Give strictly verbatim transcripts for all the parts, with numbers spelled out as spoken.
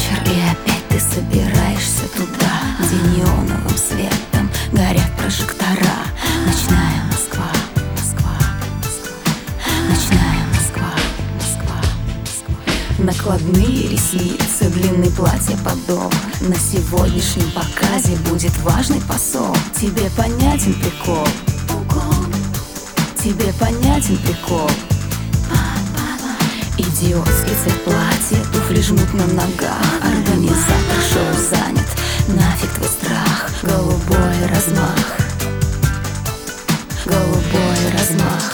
вечер, и опять ты собираешься туда, где неоновым светом горят прожектора. Ночная Москва, Москва, Москва. Ночная Москва, Москва, Москва. Накладные ресницы, длинный платье подол. На сегодняшнем показе будет важный посол. Тебе понятен прикол? Тебе понятен прикол? Идиотский цвет платья, туфли жмут на ногах. Организатор шоу занят, нафиг твой страх. Голубой размах, голубой размах.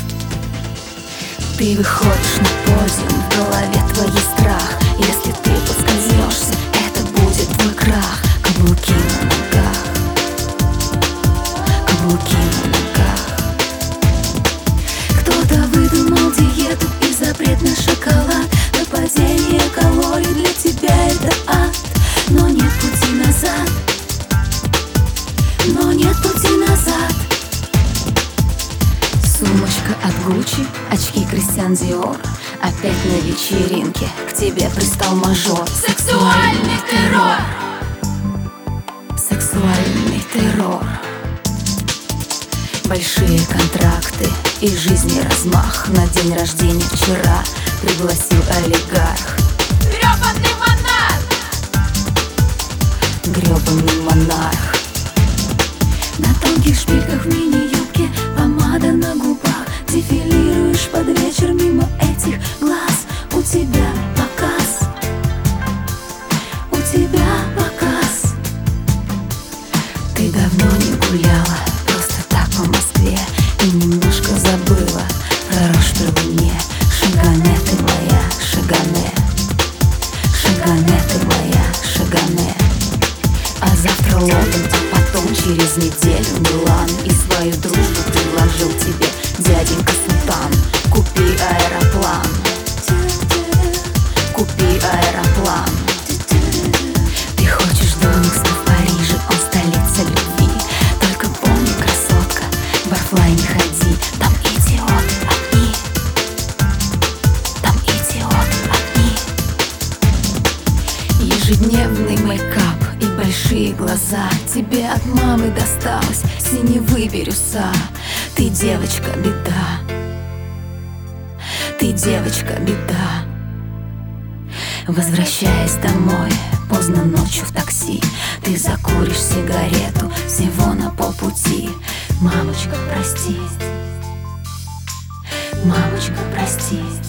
Ты выходишь на подиум, в голове твоей страх. Если ты подскользнешься, это будет твой крах. Каблуки на ногах, каблуки на ногах. Кто-то выдумал диету и запрет на шоколад. Нападение калорий для тебя это ад. Но нет пути назад, но нет пути назад. Сумочка от Гуччи, очки Кристиан Диор. Опять на вечеринке к тебе пристал мажор. Сексуальный террор, сексуальный террор. Большие контракты и жизни размах. На день рождения вчера пригласил олигарх. грёбаный монарх, грёбаный монарх. На тонких шпильках в мини-юбке, помада на губах. Дефилируешь под вечер мимо этих глаз. У тебя показ, у тебя показ. Ты давно не гуляла просто так по Москве и немножко забыла про рожь при луне. Шагане ты моя, шагане, шагане ты моя, шагане. А завтра Лондон, а потом через неделю Милан. И свою дружбу предложил тебе дяденька Султан. Купи аэроплан, купи аэроплан. Ты хочешь домик в Париже, он столица любви. Только помни, красотка, в Барфлай не ходи. Там идиоты одни, там идиоты одни. Ежедневный мейкап и большие глаза. Тебе от мамы досталось синевы бирюса. Ты девочка беда, ты девочка беда. Возвращаясь домой поздно ночью в такси, ты закуришь сигарету всего на полпути. Мамочка, прости, мамочка, прости.